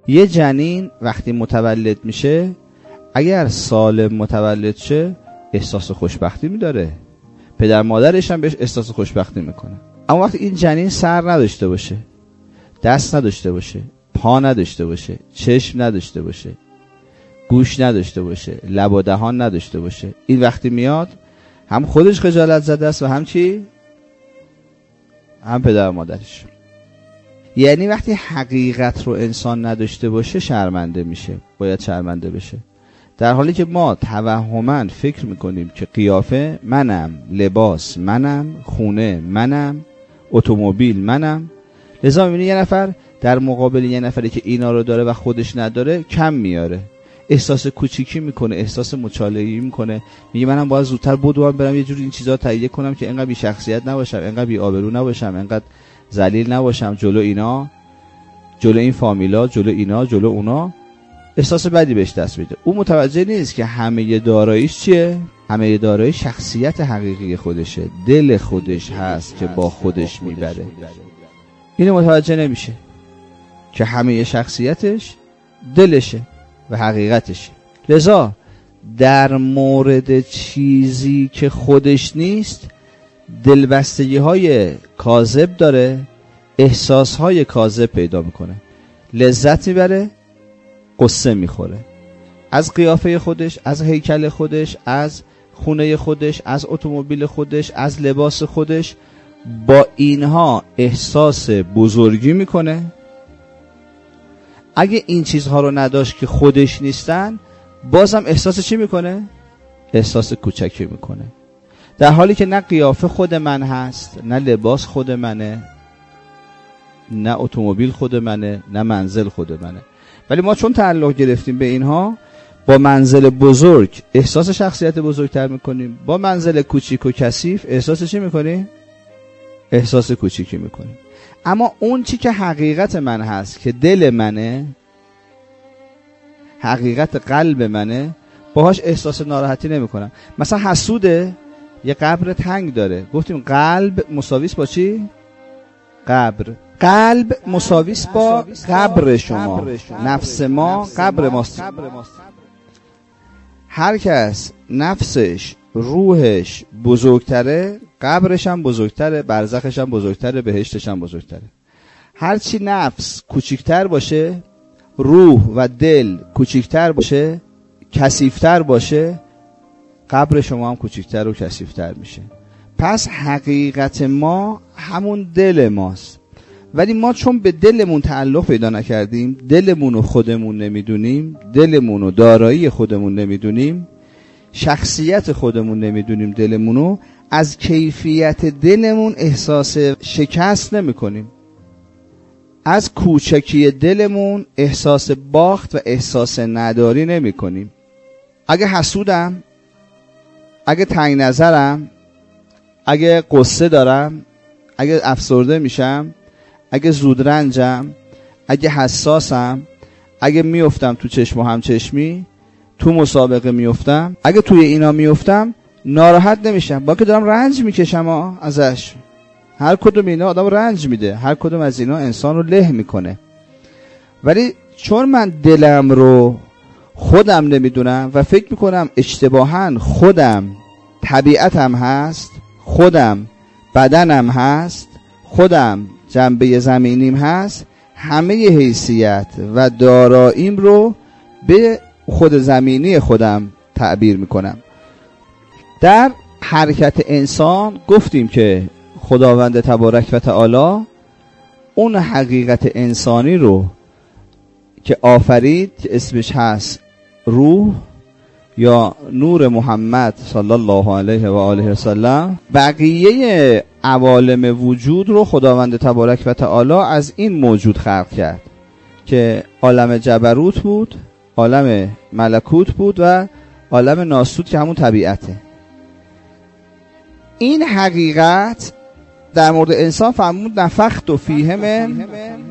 یه جنین وقتی متولد میشه، اگر سالم متولد شه احساس خوشبختی میداره، پدر مادرش هم بهش احساس خوشبختی میکنه. اما وقتی این جنین سر نداشته باشه، دست نداشته باشه، پا نداشته باشه، چشم نداشته باشه، گوش نداشته باشه، لب و دهان نداشته باشه، این وقتی میاد هم خودش خجالت زده است و هم چی؟ هم پدر مادرش. یعنی وقتی حقیقت رو انسان نداشته باشه شرمنده میشه، باید شرمنده بشه. در حالی که ما توهماً فکر میکنیم که قیافه منم، لباس منم، خونه منم، اتومبیل منم. لذا میبینی یه نفر در مقابل یه نفری که اینا رو داره و خودش نداره کم میاره، احساس کوچیکی میکنه، احساس مچاله‌ای میکنه، میگه منم باید زودتر بدوام برم یه جوری این چیزا تهیه کنم که اینقدر بی شخصیت نباشم، اینقدر بی آبرو نباشم، اینقدر ذلیل نباشم جلو اینا، جلو این فامیلا، جلو اینا، جلو اونا. احساس بدی بهش دست میده. او متوجه نیست که همه داراییش چیه؟ همه دارایی شخصیت حقیقی خودشه، دل خودش هست که با خودش میبره. اینو متوجه نمیشه که همه شخصیتش دلشه و حقیقتشه. لذا در مورد چیزی که خودش نیست دلبستگی های کاذب داره، احساس های کاذب پیدا میکنه، لذت میبره، قصه میخوره از قیافه خودش، از هیکل خودش، از خونه خودش، از اتومبیل خودش، از لباس خودش. با اینها احساس بزرگی میکنه. اگه این چیزها رو نداشت که خودش نیستن، بازم احساس چی میکنه؟ احساس کوچکی میکنه. در حالی که نه قیافه خود من هست، نه لباس خود منه، نه اتومبیل خود منه، نه منزل خود منه. ولی ما چون تعلق گرفتیم به اینها، با منزل بزرگ احساس شخصیت بزرگتر میکنیم، با منزل کوچیک و کثیف احساس چی میکنیم؟ احساس کوچیکی میکنیم. اما اون چی که حقیقت من هست که دل منه، حقیقت قلب منه، باهاش احساس ناراحتی نمیکنم. مثلا حسوده یه قبر تنگ داره، گفتیم قلب مساویس با چی؟ قبر. قلب مساویس با قبر شما، نفس ما قبر ماست. هر کس نفسش، روحش بزرگتره، قبرش هم بزرگتره، برزخش هم بزرگتره، بهشتش هم بزرگتره. هرچی نفس کوچیکتر باشه، روح و دل کوچیکتر باشه، کثیفتر باشه، قبر شما هم کوچیکتر و کثیفتر میشه. پس حقیقت ما همون دل ماست. ولی ما چون به دلمون تعلق پیدا نکردیم، دلمون رو خودمون نمیدونیم، دلمون رو دارایی خودمون نمیدونیم، شخصیت خودمون نمیدونیم، دلمونو از کیفیت دلمون احساس شکست نمی کنیم، از کوچکی دلمون احساس باخت و احساس نداری نمی کنیم. اگه حسودم، اگه تنگ نظرم، اگه قصه دارم، اگه افسرده میشم، اگه زودرنجم، اگه حساسم، اگه میافتم تو چشم و همچشمی، تو مسابقه میافتم، اگه توی اینا میافتم، ناراحت نمیشم، با که دارم رنج میکشم ازش. هر کدوم اینا آدم رنج میده، هر کدوم از اینا انسان رو له میکنه. ولی چون من دلم رو خودم نمیدونم و فکر میکنم اشتباهاً خودم طبیعتم هست، خودم بدنم هست، خودم جنبه زمینیم هست، همه حیثیت و داراییم رو به خود زمینی خودم تعبیر میکنم. در حرکت انسان گفتیم که خداوند تبارک و تعالی اون حقیقت انسانی رو که آفرید که اسمش هست روح یا نور محمد صلی الله علیه و آله و سلم، بقیه عوالم وجود رو خداوند تبارک و تعالی از این موجود خلق کرد که عالم جبروت بود، عالم ملکوت بود و عالم ناسوت که همون طبیعته. این حقیقت در مورد انسان فرمود نفخت فیه من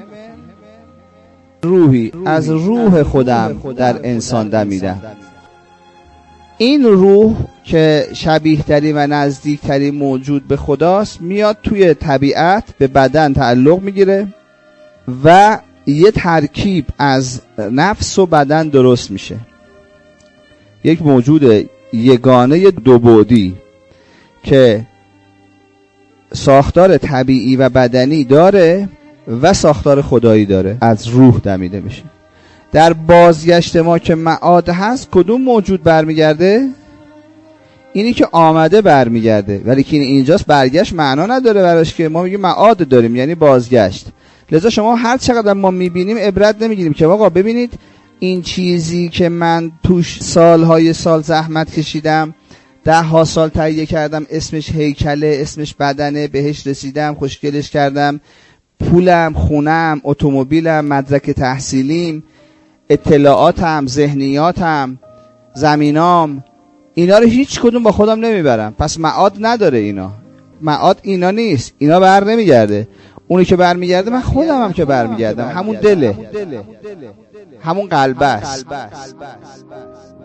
روحی، از روح خودم در انسان دمیدم. این روح که شبیه تری و نزدیک تری موجود به خداست، میاد توی طبیعت به بدن تعلق میگیره و یه ترکیب از نفس و بدن درست میشه، یک موجود یگانه دو بعدی که ساختار طبیعی و بدنی داره و ساختار خدایی داره، از روح دمیده میشه. در بازگشت ما که معاد هست کدوم موجود برمیگرده؟ اینی که آمده برمیگرده، ولی که اینجاست برگشت معنا نداره براش، که ما میگیم معاد داریم یعنی بازگشت. لذا شما هر چقدر ما میبینیم عبرت نمیگیریم که آقا ببینید این چیزی که من توش سالهای سال زحمت کشیدم، 10 سال تهیه کردم، اسمش هیکله، اسمش بدنه، بهش رسیدم، خوشگلش کردم، پولم، خونم، اتومبیلم، مدرک تحصیلیم، اطلاعاتم، ذهنیاتم، زمینام، اینا رو هیچ کدوم با خودم نمیبرم. پس معاد نداره اینا. معاد اینا نیست، اینا بر نمیگرده. اونی که برمیگرده من خودم هم که برمیگردم، همون دله، همون قلبه است.